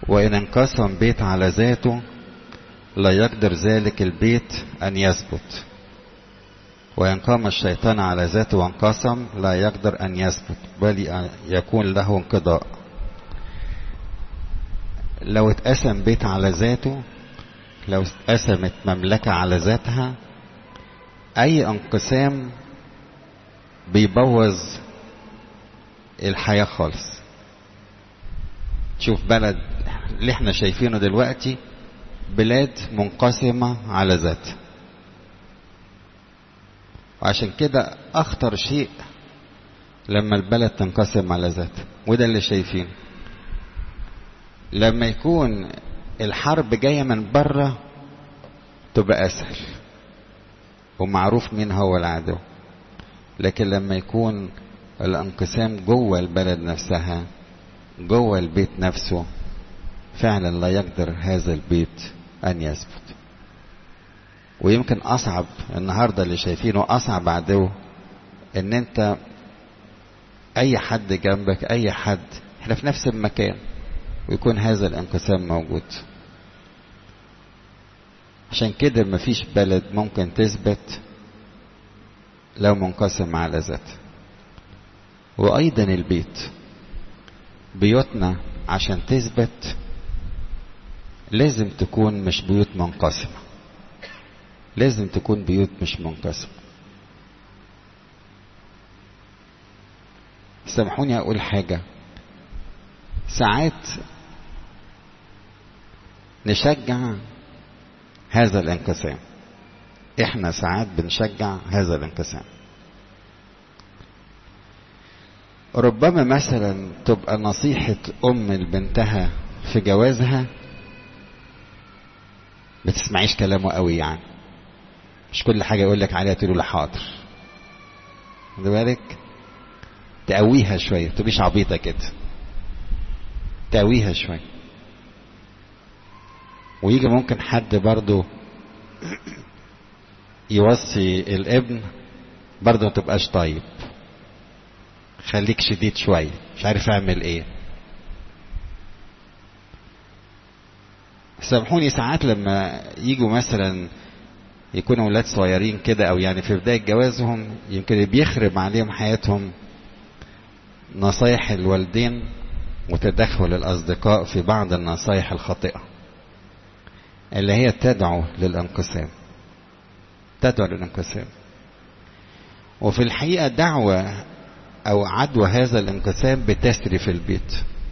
وإن انقسم بيت على ذاته لا يقدر ذلك البيت أن يثبت، وإن قام الشيطان على ذاته وانقسم لا يقدر أن يثبت بل يكون له انقضاء. لو اتقسم بيت على ذاته، لو اتقسمت مملكة على ذاتها، أي انقسام بيبوظ الحياة خالص. تشوف بلد اللي احنا شايفينه دلوقتي بلاد منقسمة على ذاتها، وعشان كده أخطر شيء لما البلد تنقسم على ذاتها، وده اللي شايفينه. لما يكون الحرب جاية من بره تبقى أسهل ومعروف مين هو العدو، لكن لما يكون الانقسام جوه البلد نفسها، جوه البيت نفسه، فعلا لا يقدر هذا البيت أن يثبت. ويمكن أصعب النهاردة اللي شايفينه أصعب عدو إن أنت أي حد جنبك، أي حد، إحنا في نفس المكان، ويكون هذا الانقسام موجود. عشان كده مفيش بلد ممكن تثبت لو منقسم على ذاته. وأيضا البيت، بيوتنا عشان تثبت لازم تكون مش بيوت منقسمة، لازم تكون بيوت مش منقسمة. سامحوني أقول حاجة، ساعات نشجع هذا الانقسام، احنا ساعات بنشجع هذا الانقسام. ربما مثلا تبقى نصيحة أم لبنتها في جوازها ما تسمعيش كلامه قوي، يعني مش كل حاجة يقول لك عليها تقول له حاضر، خد بالك، تقويها شوية، تبقيش عبيطة كده، تقويها شوية. ويجي ممكن حد برضو يوصي الابن برضو ما تبقاش طيب، خليك شديد شوية، مش عارف اعمل ايه. سامحوني، ساعات لما يجوا مثلا يكونوا ولاد صغيرين كده، او يعني في بداية جوازهم، يمكن بيخرب عليهم حياتهم نصايح الوالدين وتدخل الاصدقاء في بعض النصايح الخاطئة اللي هي تدعو للانقسام، تدعو للانقسام. وفي الحقيقة دعوة او عدوى هذا الانقسام بتسري في البيت.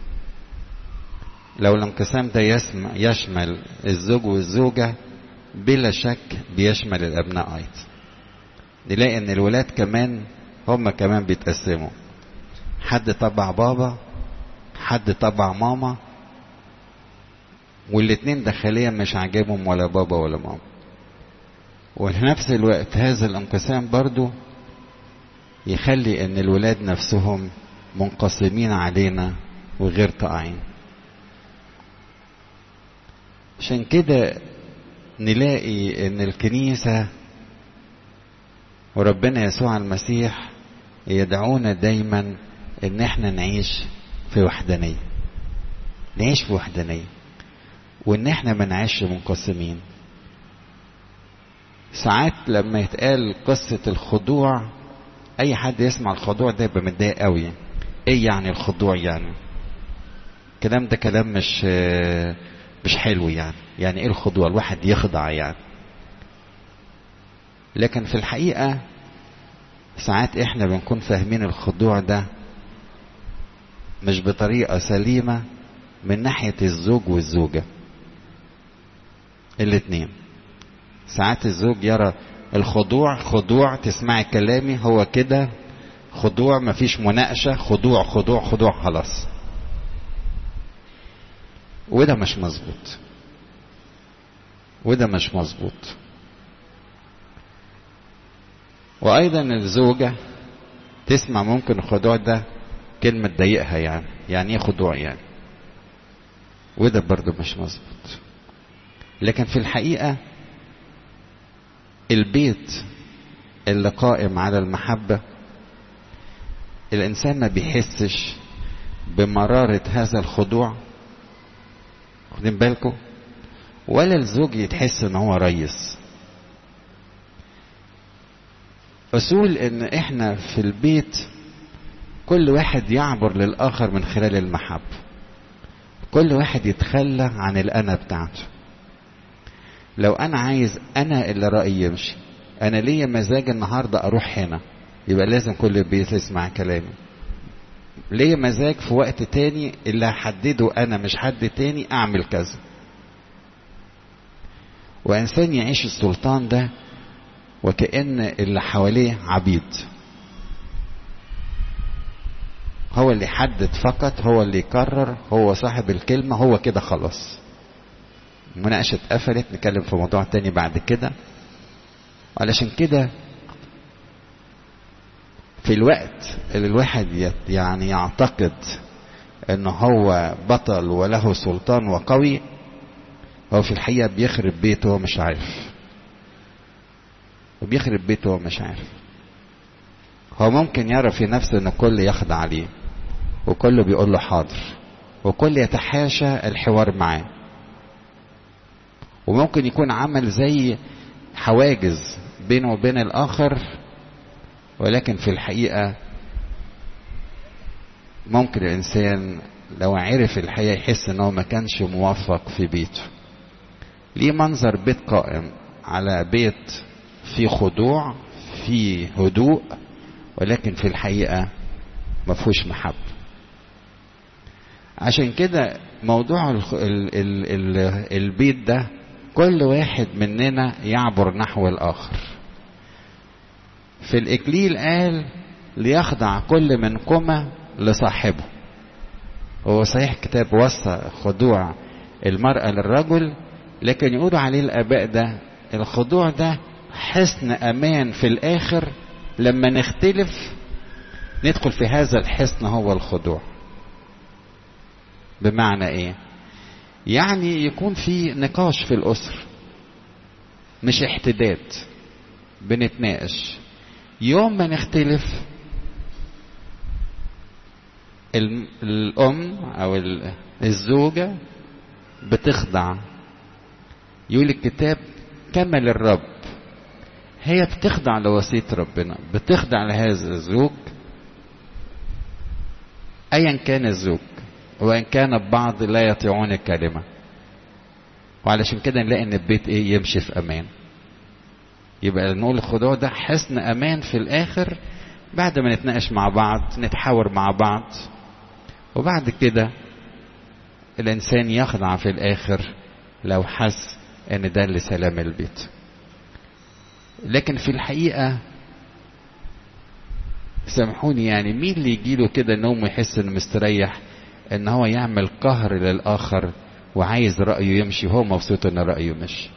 لو الانقسام ده يشمل الزوج والزوجة، بلا شك بيشمل الابناء ايضا. نلاقي ان الولاد كمان هم كمان بيتقسموا، حد طبع بابا، حد طبع ماما، والاتنين داخليا مش عاجبهم ولا بابا ولا ماما. وفي نفس الوقت هذا الانقسام برضو يخلي ان الولاد نفسهم منقسمين علينا وغير طائعين. عشان كده نلاقي ان الكنيسة وربنا يسوع المسيح يدعونا دايما ان احنا نعيش في وحدانية، نعيش في وحدانية، وان احنا ما نعيش منقسمين. ساعات لما يتقال قصة الخضوع، اي حد يسمع الخضوع ده يبقى متضايق قوي. ايه يعني الخضوع؟ يعني الكلام ده كلام مش حلو. يعني ايه الخضوع؟ الواحد يخضع يعني. لكن في الحقيقة ساعات احنا بنكون فاهمين الخضوع ده مش بطريقة سليمة من ناحية الزوج والزوجة الاتنين. ساعات الزوج يرى الخضوع خضوع، تسمعي كلامي هو كده خضوع، مفيش مناقشة، خضوع خضوع خضوع خلاص. وده مش مظبوط، وده مش مظبوط. وايضا الزوجة تسمع ممكن الخضوع ده كلمة تضايقها، يعني ايه خضوع يعني، وده برضو مش مظبوط. لكن في الحقيقة البيت اللي قائم على المحبة، الإنسان ما بيحسش بمرارة هذا الخضوع واخدين بالكم؟ ولا الزوج يتحس ان هو ريس. اصول ان احنا في البيت كل واحد يعبر للاخر من خلال المحبة. كل واحد يتخلى عن الانا بتاعته. لو انا عايز انا اللي رأيي يمشي، انا ليا مزاج النهاردة اروح هنا، يبقى لازم كل البيت يسمع كلامي. ليا مزاج في وقت تاني اللي هحدده انا مش حد تاني اعمل كذا. وانسان يعيش السلطان ده وكأن اللي حواليه عبيد. هو اللي يحدد فقط، هو اللي يقرر، هو صاحب الكلمة، هو كده خلاص. المناقشة اتقفلت، نتكلم في موضوع تاني بعد كده. علشان كده في الوقت اللي الواحد يعني يعتقد ان هو بطل وله سلطان وقوي، هو في الحقيقة بيخرب بيته ومش عارف. وبيخرب بيته ومش عارف. هو ممكن يرى في نفسه ان الكل يخضع عليه، وكله بيقول له حاضر، وكل يتحاشى الحوار معاه. وممكن يكون عمل زي حواجز بينه وبين الآخر، ولكن في الحقيقة ممكن الإنسان لو عرف الحقيقة يحس أنه ما كانش موفق في بيته. ليه منظر بيت قائم على بيت فيه خضوع، فيه هدوء، ولكن في الحقيقة ما فيهوش محبة. عشان كده موضوع البيت ده كل واحد مننا يعبر نحو الآخر. في الإكليل قال ليخضع كل منكما لصاحبه. هو صحيح كتاب وصى خضوع المرأة للرجل، لكن يقولوا عليه الآباء ده الخضوع ده حصن أمان في الآخر. لما نختلف ندخل في هذا الحصن هو الخضوع. بمعنى ايه؟ يعني يكون في نقاش في الأسر، مش احتداد، بنتناقش. يوم ما نختلف الأم أو الزوجة بتخضع. يقول الكتاب كما للرب، هي بتخضع لوصية ربنا، بتخضع لهذا الزوج أيا كان الزوج، وإن كان البعض لا يطيعون الكلمة. وعلشان كده نلاقي ان البيت ايه؟ يمشي في امان. يبقى نقول الخضوع ده حصن امان في الاخر، بعد ما نتناقش مع بعض، نتحاور مع بعض، وبعد كده الانسان يخضع في الاخر لو حس ان ده لسلام البيت. لكن في الحقيقة سامحوني، يعني مين اللي يجيله كده نوم ويحس انه مستريح ان هو يعمل قهر للاخر وعايز رأيه يمشي وهو مبسوط ان رأيه مشي؟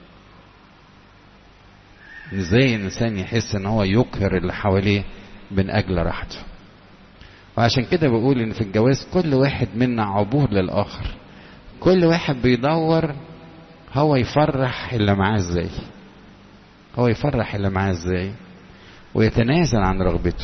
ازاي الانسان يحس ان هو يقهر اللي حواليه من اجل راحته؟ وعشان كده بقول ان في الجواز كل واحد منا عبور للاخر. كل واحد بيدور هو يفرح اللي معاه ازاي، هو يفرح اللي معاه ازاي، ويتنازل عن رغبته،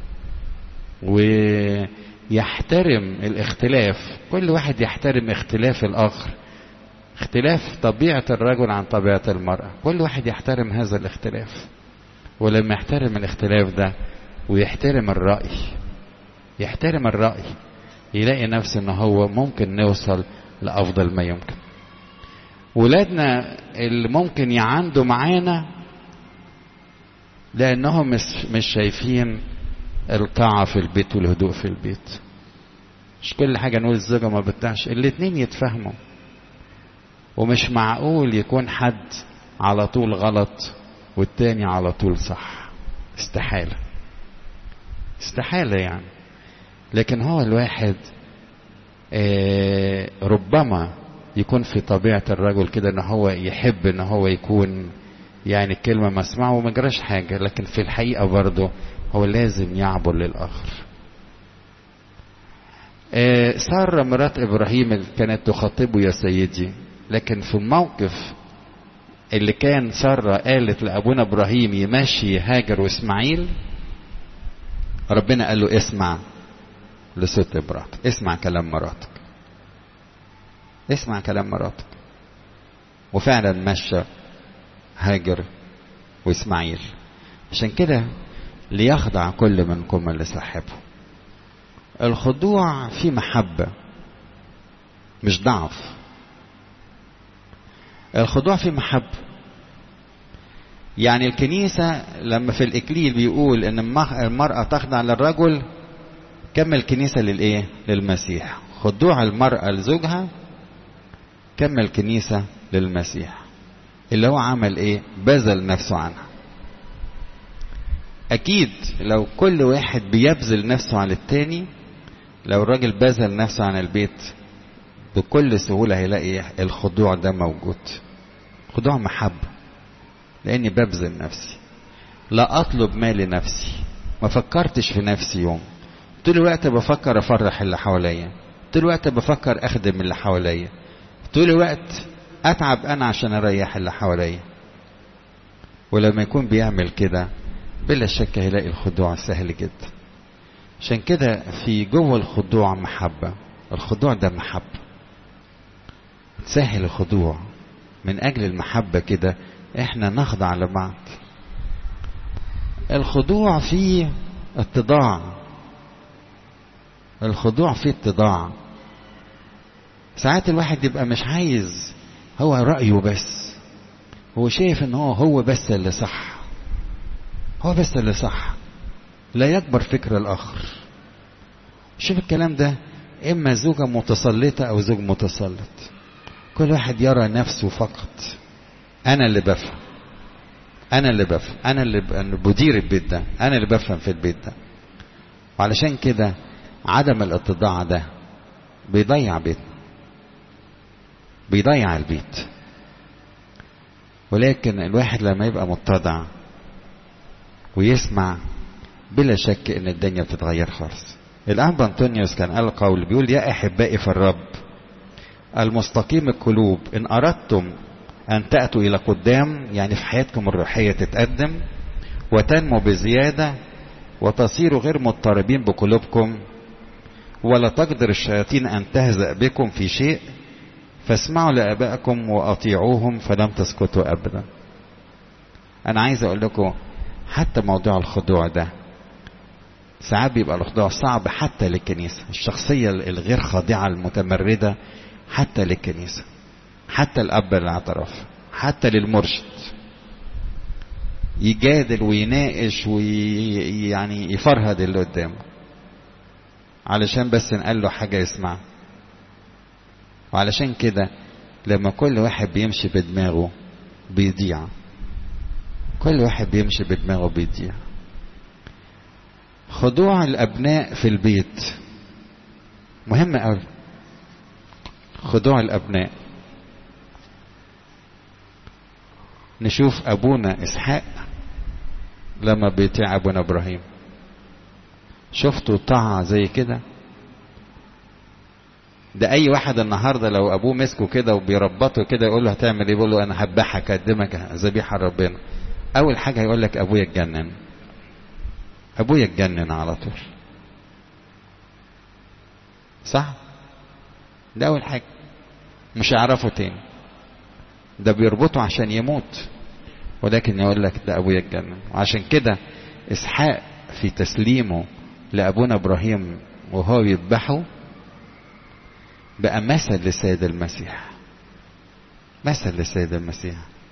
ويحترم الاختلاف. كل واحد يحترم اختلاف الآخر، اختلاف طبيعة الرجل عن طبيعة المرأة. كل واحد يحترم هذا الاختلاف. ولما يحترم الاختلاف ده ويحترم الرأي، يحترم الرأي، يلاقي نفسه ان هو ممكن نوصل لأفضل ما يمكن. ولادنا اللي ممكن يعاندوا معانا لأنهم مش شايفين القاعة في البيت والهدوء في البيت. مش كل حاجة نقول الزوجة ما بتاعش، الاتنين يتفهموا. ومش معقول يكون حد على طول غلط والتاني على طول صح، استحالة، استحالة يعني. لكن هو الواحد ربما يكون في طبيعة الرجل كده ان هو يحب ان هو يكون يعني كلمة مسمعه وما جراش حاجة، لكن في الحقيقة برضه هو لازم يعبر للآخر. سارة مرات إبراهيم كانت تخاطبه يا سيدي، لكن في الموقف اللي كان سارة قالت لأبونا إبراهيم يمشي هاجر وإسماعيل، ربنا قال له اسمع لصوت مراتك، اسمع كلام مراتك. اسمع كلام مراتك. وفعلا مشى هاجر واسماعيل. عشان كده ليخضع كل منكم لصاحبه. الخضوع فيه محبة مش ضعف. الخضوع فيه محبة. يعني الكنيسة لما في الإكليل بيقول إن المرأة تخضع للرجل، كمل الكنيسة للإيه؟ للمسيح. خضوع المرأة لزوجها كمل الكنيسة للمسيح اللي هو عمل إيه؟ بذل نفسه عنها. أكيد لو كل واحد بيبذل نفسه عن التاني، لو الراجل بذل نفسه عن البيت بكل سهولة هيلاقي الخضوع ده موجود. خضوع محبة، لأني ببذل نفسي، لا أطلب ما لنفسي، ما فكرتش في نفسي يوم، طول الوقت بفكر أفرح اللي حواليا، طول الوقت بفكر أخدم اللي حواليا، طول الوقت أتعب أنا عشان أريح اللي حواليا. ولما يكون بيعمل كده بلا شك هيلاقي الخضوع سهل جدا. عشان كده في جوه الخضوع محبة. الخضوع ده محبة، تسهل الخضوع. من أجل المحبة كده احنا نخضع لبعض. الخضوع فيه اتضاع. الخضوع فيه اتضاع. ساعات الواحد يبقى مش عايز هو رأيه بس، هو شايف ان هو بس اللي صح، هو بس اللي صح، لا يكبر فكر الآخر. شوف الكلام ده، إما زوجة متسلطة أو زوج متسلط، كل واحد يرى نفسه فقط. أنا اللي بفهم، أنا اللي بفهم، أنا اللي بدير البيت ده، أنا اللي بفهم في البيت ده. وعلشان كده عدم الاتضاع ده بيضيع بيتنا، بيضيع البيت. ولكن الواحد لما يبقى متضع ويسمع بلا شك ان الدنيا بتتغير خالص. الأنبا أنطونيوس كان قال قول بيقول: يا أحبائي في الرب المستقيم القلوب، إن أردتم أن تأتوا إلى قدام، يعني في حياتكم الروحية تتقدم وتنمو بزيادة وتصيروا غير مضطربين بقلوبكم، ولا تقدر الشياطين أن تهزأ بكم في شيء، فاسمعوا لآبائكم وأطيعوهم فلم تسكتوا أبدا. أنا عايز أقول لكم حتى موضوع الخضوع ده ساعات بيبقى الخضوع صعب حتى للكنيسة. الشخصية الغير خاضعة المتمردة حتى للكنيسة، حتى الأب الاعتراف، حتى للمرشد يجادل ويناقش ويعني يفرهد اللي قدامه علشان بس نقال له حاجة يسمع. وعلشان كده لما كل واحد بيمشي بدماغه بيضيع، كل واحد بيمشي بدماغه بيضيع. خضوع الأبناء في البيت مهم قوي. خضوع الأبناء. نشوف أبونا إسحاق لما بيطيع أبونا إبراهيم، شفتوا طاعة زي كده؟ ده أي واحد النهاردة لو أبوه مسكه كده وبيربطه كده يقول له هتعمل إيه؟ يقول له أنا هذبحك، أقدمك ذبيحة لربنا. أول حاجة يقول لك أبويا اتجنن، أبويا اتجنن على طول، صح؟ ده أول حاجة، مش هيعرفه تاني، ده بيربطه عشان يموت، ولكن يقول لك ده أبويا اتجنن. وعشان كده إسحاق في تسليمه لأبونا إبراهيم وهو يذبحه بقى مثل للسيد المسيح، مثل للسيد المسيح.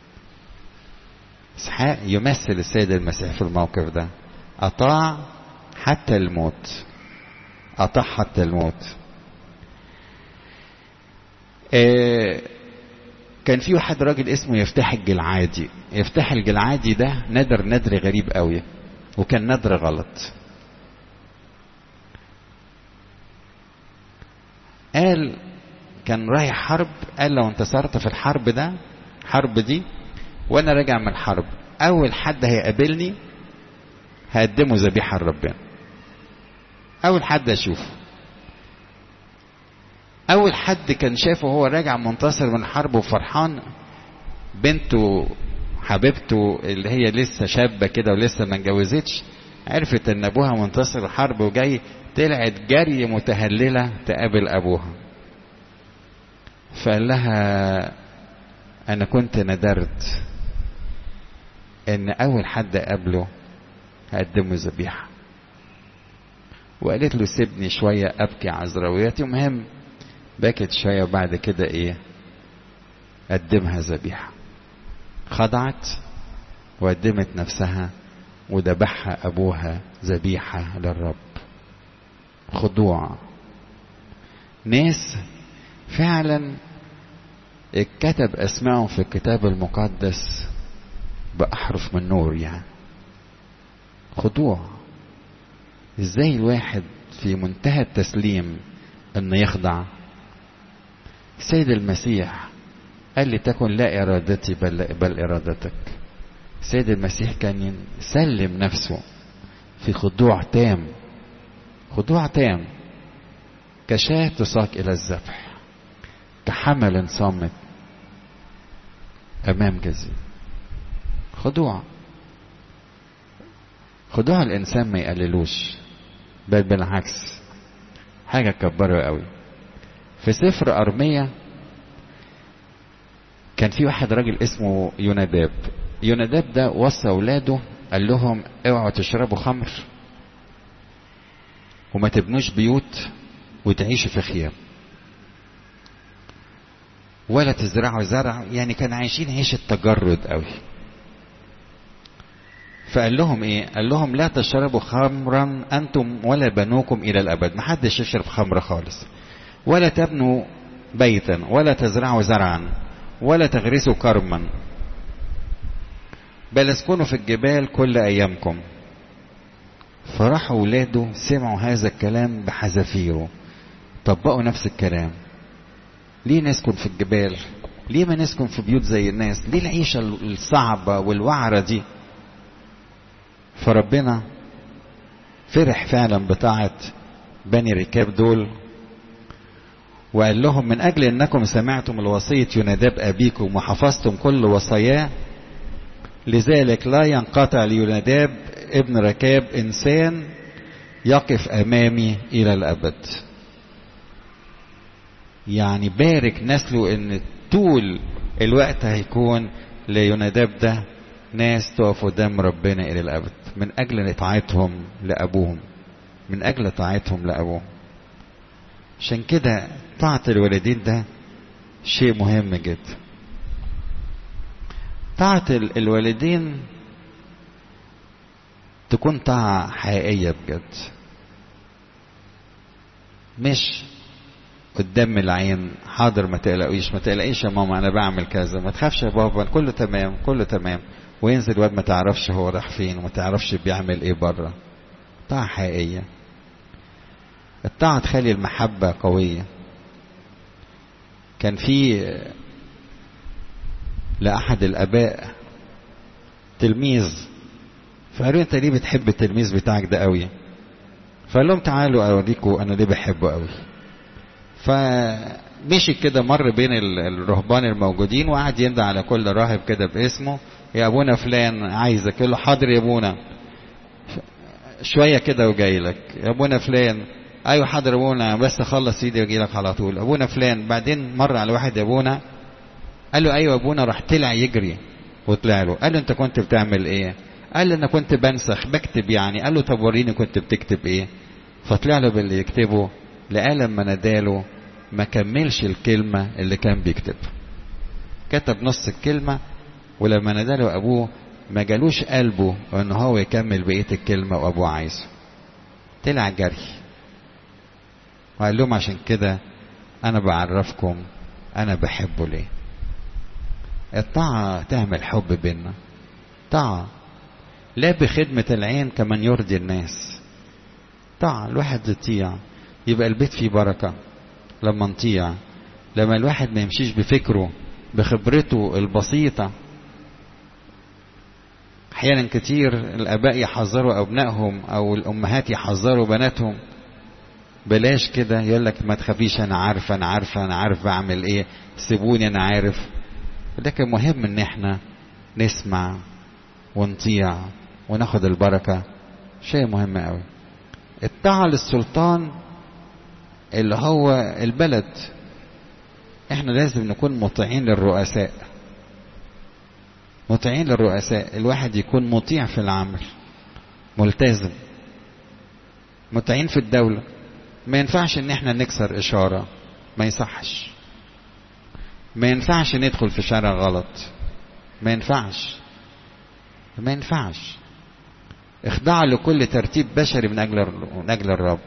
إسحاق يمثل السيد المسيح في الموقف ده، أطاع حتى الموت، أطاع حتى الموت. كان في واحد راجل اسمه يفتح الجلعادي. يفتح الجلعادي ده ندر غريب قوي، وكان ندر غلط. قال كان رايح حرب، قال لو انتصرت في الحرب ده، حرب دي، وانا راجع من الحرب اول حد هيقابلني هقدمه ذبيحة لربنا، اول حد اشوفه. اول حد كان شافه هو راجع منتصر من الحرب وفرحان، بنته حبيبته اللي هي لسه شابة كده ولسه ما اتجوزتش، عرفت ان ابوها منتصر الحرب وجاي، طلعت جري متهللة تقابل ابوها. فقال لها انا كنت ندرت ان اول حد اقابله هقدمه ذبيحه. وقالت له سيبني شويه ابكي عذراويتي. المهم بكت شويه وبعد كده ايه قدمها ذبيحه. خضعت وقدمت نفسها وذبحها ابوها ذبيحه للرب. خضوع. ناس فعلا اتكتب اسمائهم في الكتاب المقدس بأحرف من نور يعني. خضوع. ازاي الواحد في منتهى التسليم انه يخضع. السيد المسيح قال لي تكن لا ارادتي بل ارادتك. السيد المسيح كان يسلم نفسه في خضوع تام. خضوع تام. كشاة تساق الى الذبح. كحمل صامت امام جزيل. خضوع. خضوع الانسان ما يقللوش بل بالعكس حاجه كبره قوي. في سفر ارميا كان في واحد راجل اسمه يوناداب. يوناداب ده وصى اولاده قال لهم اوعوا تشربوا خمر وما تبنوش بيوت وتعيشوا في خيام ولا تزرعوا زرع. يعني كان عايشين عيشه تجرد قوي. فقال لهم ايه؟ قال لهم لا تشربوا خمرا انتم ولا بنوكم الى الابد. محدش يشرب خمر خالص. ولا تبنوا بيتا ولا تزرعوا زرعا ولا تغرسوا كرما بل اسكنوا في الجبال كل ايامكم. فراحوا ولاده سمعوا هذا الكلام بحذافيره طبقوا نفس الكلام. ليه نسكن في الجبال؟ ليه ما نسكن في بيوت زي الناس؟ ليه العيشة الصعبة والوعرة دي؟ فربنا فرح فعلا بطاعة بني ركاب دول وقال لهم من أجل أنكم سمعتم الوصية يوناداب أبيكم وحفظتم كل وصاياه لذلك لا ينقطع ليوناداب ابن ركاب إنسان يقف أمامي إلى الأبد. يعني بارك نسله أن طول الوقت هيكون ليوناداب ده ناس تقف قدام ربنا إلى الأبد من أجل طاعتهم لأبوهم. من أجل طاعتهم لأبوهم. عشان كده طاعة الوالدين ده شيء مهم جدا. طاعة الوالدين تكون طاعة حقيقية بجد. مش قدام العين حاضر ما تقلقيش ما تقلقيش يا ماما انا بعمل كذا ما تخافش يا بابا كله تمام كله تمام وينزل الواد ما تعرفش هو راح فين وما تعرفش بيعمل ايه بره. طاعة حقيقية. الطاعة تخلي المحبة قوية. كان في لأحد الآباء تلميذ فقالوا انت ليه بتحب التلميذ بتاعك ده قوي؟ فقال لهم تعالوا اوريكم انا ليه بحبه قوي. فمشي كده مر بين الرهبان الموجودين وقعد يندى على كل راهب كده باسمه يا ابونا فلان عايزك. يقول له حاضر يا ابونا شويه كده وجاي لك. يا ابونا فلان ايوه حاضر يا ابونا بس اخلص ايدي واجي لك على طول. ابونا فلان بعدين مر على واحد يا ابونا قال له ايوه يا ابونا راح طلع يجري وطلع له. قال له انت كنت بتعمل ايه؟ قال له انا كنت بنسخ بكتب يعني. قال له طب وريني كنت بتكتب ايه؟ فطلع له باللي يكتبه. لقى لما ناداله ما كملش الكلمة اللي كان بيكتب. كتب نص الكلمة ولما ناداله ابوه ما جالوش قلبه ان هو يكمل بقية الكلمة وابوه عايزه. طلع جري وقال لهم عشان كده انا بعرفكم انا بحبه ليه. الطاعة تعمل حب بيننا. طاعة لا بخدمة العين كمن يرضي الناس. طاعة الواحد يطيع يبقى البيت فيه بركة. لما نطيع لما الواحد ما يمشيش بفكره بخبرته البسيطة. احيانا كتير الاباء يحذروا ابنائهم او الامهات يحذروا بناتهم بلاش كده. يقول لك ما تخافيش انا عارفه انا عارفه انا عارف بعمل ايه سيبوني انا عارف. لكن مهم ان احنا نسمع ونطيع وناخد البركة. شيء مهم قوي. الطاعة للسلطان اللي هو البلد احنا لازم نكون مطيعين للرؤساء. مطيعين للرؤساء، الواحد يكون مطيع في العمل، ملتزم. مطيعين في الدولة، ما ينفعش ان احنا نكسر اشارة، ما يصحش. ما ينفعش ندخل في شارع غلط، ما ينفعش. ما ينفعش. اخضعوا لكل ترتيب بشري من اجل الرب.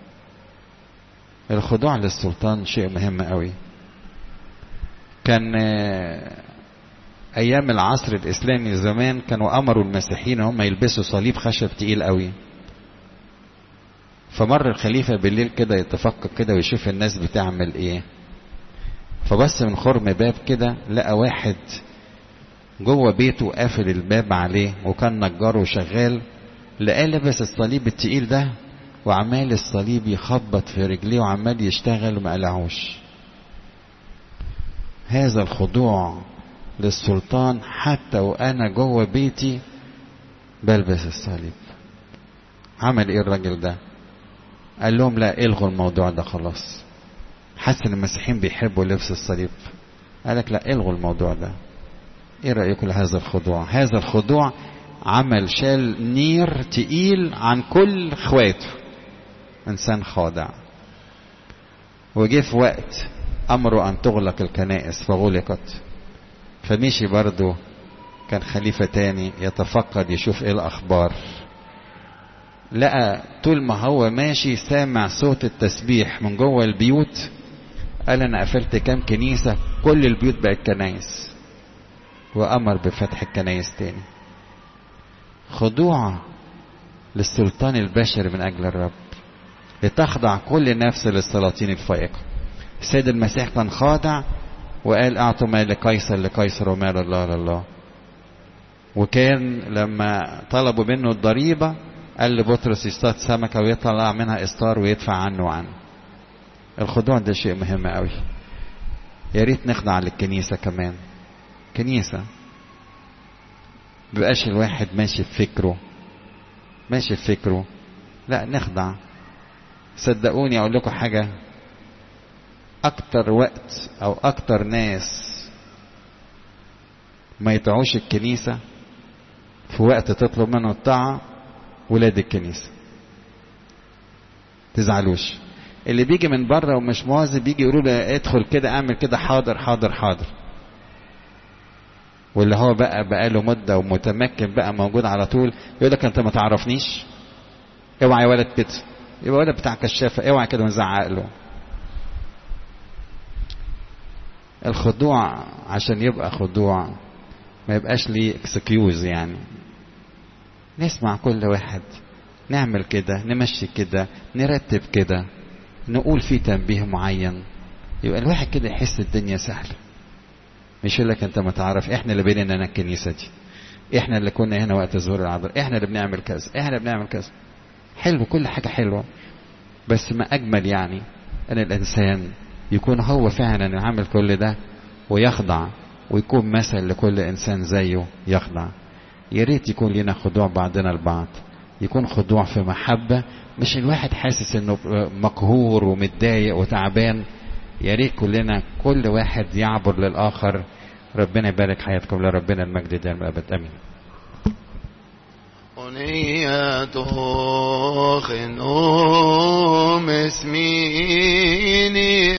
الخضوع للسلطان شيء مهم قوي. كان ايام العصر الاسلامي زمان كانوا امروا المسيحيين هم يلبسوا صليب خشب تقيل قوي. فمر الخليفة بالليل كده يتفكر كده ويشوف الناس بتعمل ايه، فبص من خرم باب كده لقى واحد جوه بيته قافل الباب عليه، وكان نجار وشغال، لقاه لابس الصليب التقيل ده وعمال الصليب يخبط في رجليه وعمال يشتغل وما قلعوش. هذا الخضوع للسلطان حتى وانا جوه بيتي بلبس الصليب. عمل ايه الراجل ده؟ قال لهم لا، الغوا الموضوع ده خلاص. حس ان المسيحيين بيحبوا لبس الصليب، قالك لا، الغوا الموضوع ده. ايه رأيكم لهذا الخضوع؟ هذا الخضوع عمل شال نير تقيل عن كل اخواته. انسان خاضع. وجه في وقت امره ان تغلق الكنائس فغلقت، فمشي برضه كان خليفة تاني يتفقد يشوف ايه الاخبار، لقى طول ما هو ماشي سامع صوت التسبيح من جوه البيوت. قال انا قفلت كام كنيسة، كل البيوت بقت كنايس، وامر بفتح الكنايس تاني. خضوع للسلطان البشري من اجل الرب، لتخضع كل نفس للسلاطين الفائقة. السيد المسيح كان خاضع وقال اعطوا ما لقيصر لقيصر وما لله لله. وكان لما طلبوا منه الضريبة قال لبطرس يصطاد سمكة ويطلع منها إسطار ويدفع عنه. الخضوع ده شيء مهم قوي. يا ريت نخضع للكنيسة كمان. كنيسة مبقاش الواحد ماشي في فكره، لا نخضع. صدقوني اقول لكم حاجة، اكتر وقت او اكتر ناس ما يطيعوش الكنيسة في وقت تطلب منه الطاعة ولاد الكنيسة. تزعلوش، اللي بيجي من بره ومش مواظب بيجي يقولوا له ادخل كده اعمل كده، حاضر حاضر حاضر. واللي هو بقى له مدة ومتمكن بقى موجود على طول يقول لك انت ما تعرفنيش، اوعى يا ولد كده، يبقى ولد بتاع كشافة، اوعى كده ونزعق له. الخضوع عشان يبقى خضوع ما يبقاش ليه اكسكيوز، يعني نسمع كل واحد، نعمل كده، نمشي كده، نرتب كده، نقول فيه تنبيه معين، يبقى الواحد كده يحس الدنيا سهلة. مش يقول لك انت ما تعرف، احنا اللي بيننا هنا الكنيسة دي، احنا اللي كنا هنا وقت ظهور العذراء، احنا اللي بنعمل كذا، احنا اللي بنعمل كذا. حلو، كل حاجة حلوة، بس ما اجمل يعني ان الانسان يكون هو فعلا عامل كل ده ويخضع، ويكون مثل لكل انسان زيه يخضع. يا ريت يكون لنا خضوع بعضنا البعض، يكون خضوع في محبة، مش الواحد حاسس انه مقهور ومتضايق وتعبان. يا ريت كلنا كل واحد يعبر للآخر. ربنا يبارك حياتكم، لربنا المجد دائما الأبد، آمين. خنوم اسميني